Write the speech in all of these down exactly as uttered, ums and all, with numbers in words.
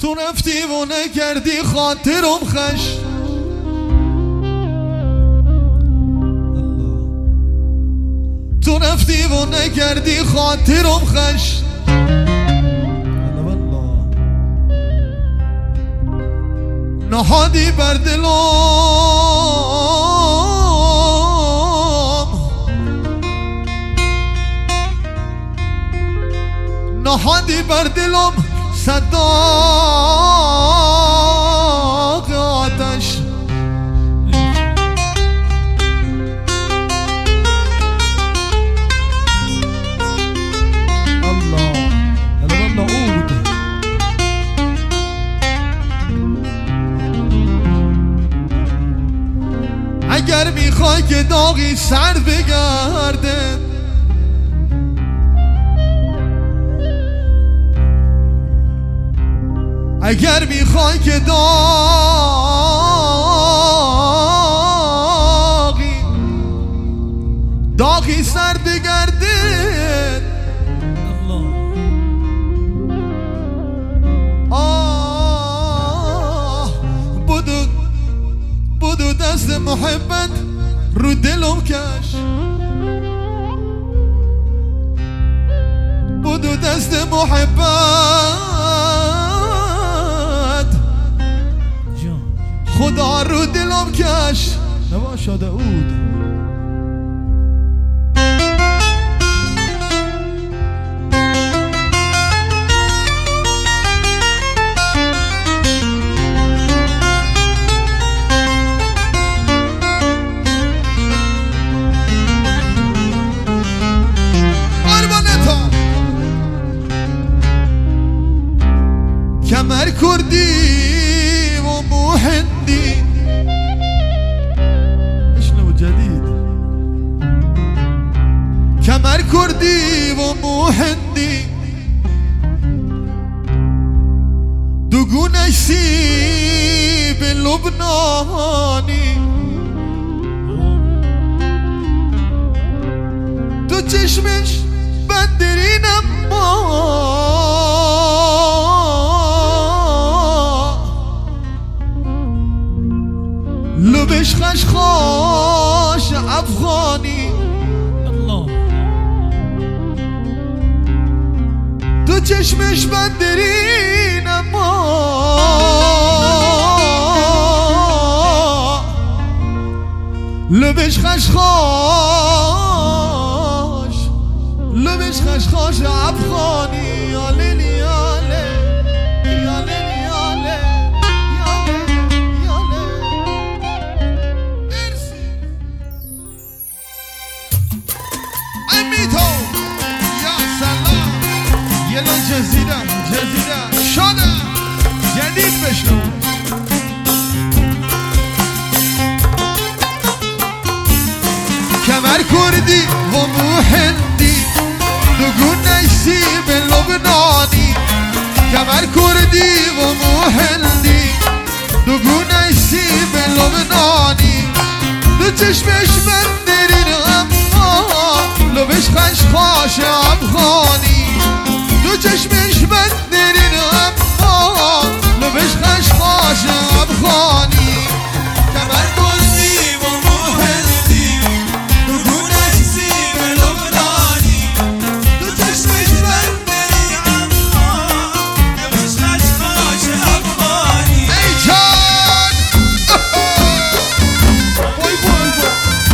تو رفتی و نکردی خاطرم خش تو رفتی و نکردی خاطرم خش نهادی بر دلم نهادی بر دلم صداق آتش الله الله نعود اگر میخوای که داغی سر بگرده اگر میخوای که داغی داغی سر بگرده آه بدو بدو دست محبت رو دلم کش بدو دست محبت خدا رو دلم کش نباشا داود کمر کردی و مو هندی اشنو جدید کمر کردی و مو هندی دوگونش سیب لبنانی تو چشمش بندرین اما لبش خشخاش افغانی الله تو چشمش بندرین اما لبش خشخاش لبش خشخاش افغانی یا لیلی یا لیلی یا لیلی یا لیلی جزیره جزیره شده جدید بشنو کمر کردی و مو هندی دوگونش سیب لبنانی کمر کردی و مو هندی دوگونش سیب لبنانی دو چشمش بندرین اما لبش خشخاش افغانی دو چشمش بندرین اما لبش خشخاش افغانی کمر کردی و مو هندی دوگونش سیب لبنانی دو چشمش بندرین اما لبش خشخاش افغانی ای جان بای بای بای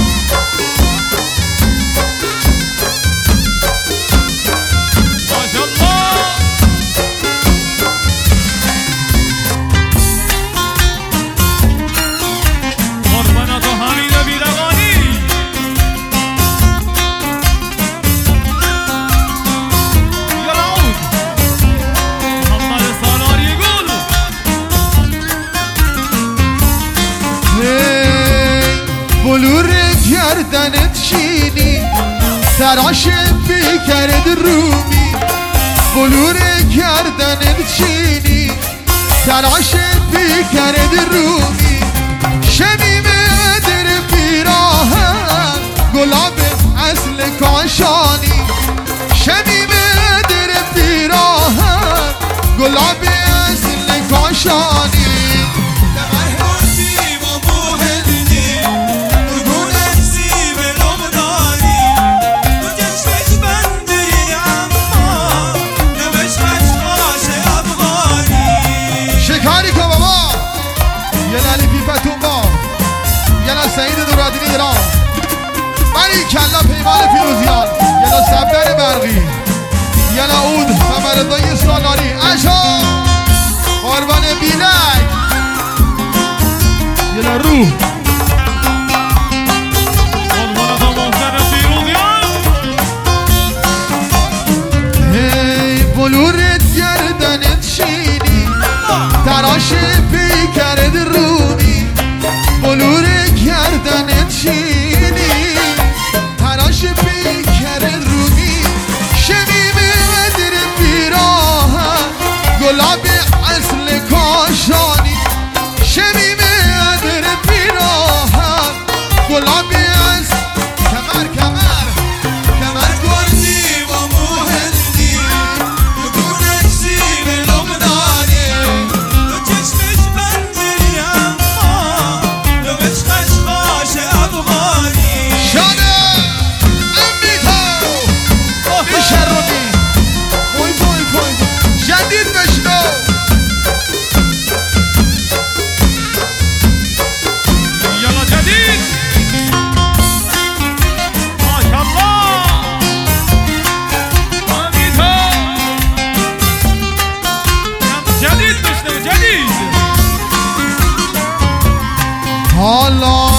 بلور گردنت چینی سراش بیکرد رومی بلور گردنت چینی سراش بیکرد رومی شمیمه در پیراهن گلاب اصل کاشانی شمیمه در پیراهن گلاب اصل ایمان فیروزیان یلا صبر برقی یلا اود ممردای سالاری اشا قربان بیلک یلا روح هی بلورت گردنت شینی تراش پیکرت رومی بلور گردنت شینی تراش پیکرت رومی شمیم مدر پیراه گلاب اصل کاشانی شمیم مدر پیراه گلاب اصل کمر کمر کمر کردی و مهندی دونک سیب لبنانی دو چشمش بندری اما لبش خشخاش افغانی شانه امیتا بیشرمی بوی بوی بوی جدید بشنو یلا جدید ماشاءالله امیتا جدید بشنو جدید حالا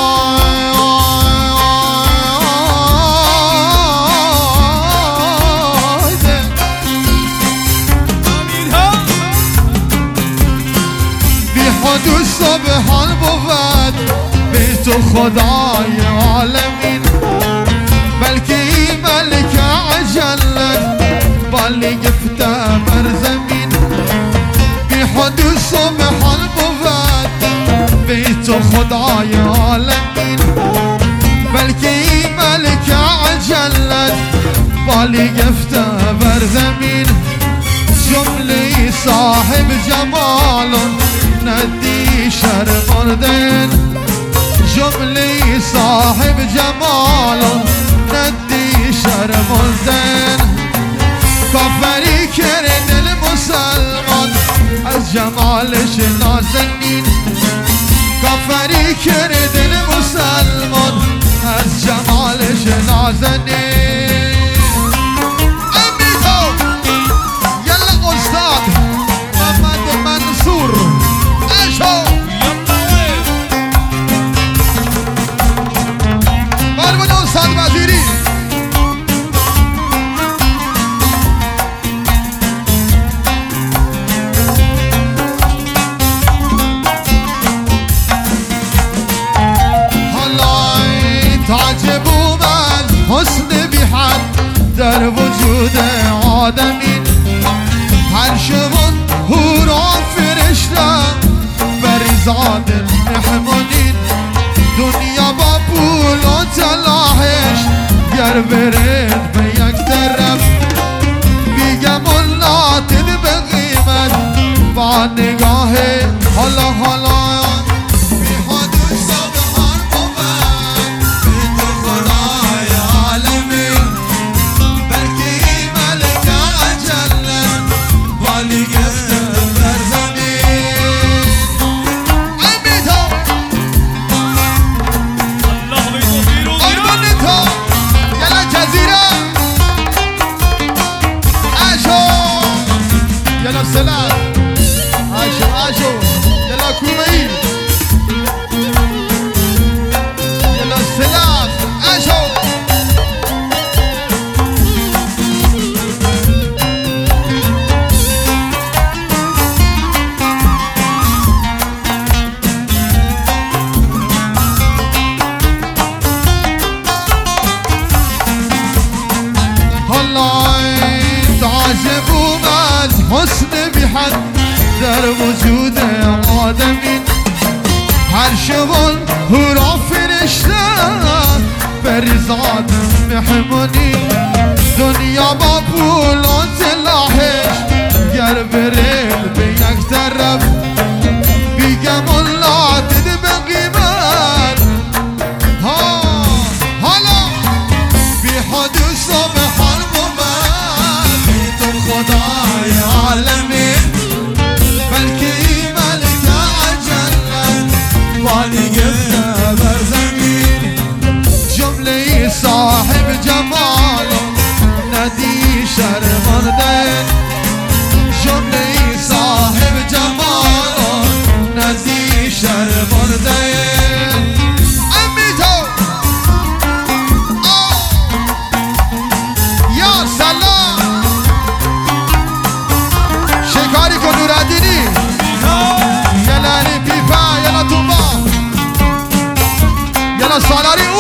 بیخود سبحان بود به تو خدای عالمین بلکه این ملک عجلت بالی گفته بر زمین بیخود سبحان بود به تو خدای عالمین بلکه این ملک عجلت بالی گفته بر زمین جمله صاحب جمال ندی شرمردن جمله صاحب جمال ندی شرمردن کافری کرد دل مسلمان از جمالش نازنین کافری کرد دل مسلمان از جمالش نازنین امیدو یلا استاد محمد منصور اشو قربان استاد وزیری تعجب من حسن بی حد در وجود آدمین هر شبان هورا فرشتم بریزاد مهمونین دنیا با پول و تلاهش گر برد به یک طرف بیگم لاتد به قیمت با نگاه حالا حالا سلام عاشو عاشو يلا كومي يلا سلام عاشو والله تعجبوا من حسن بحد در وجود آدمین هر شبان هورا فرشته بریزاد مهمونی دنیا با پول و تلاهش گر برد به یک طرف بیگم الله دید به قیمت ها حالا بی حدوث و به حال بود بی تو خدای عالمین بلکه ای ملک عجلت بالی گفته بر زمین جمله صاحب سالاری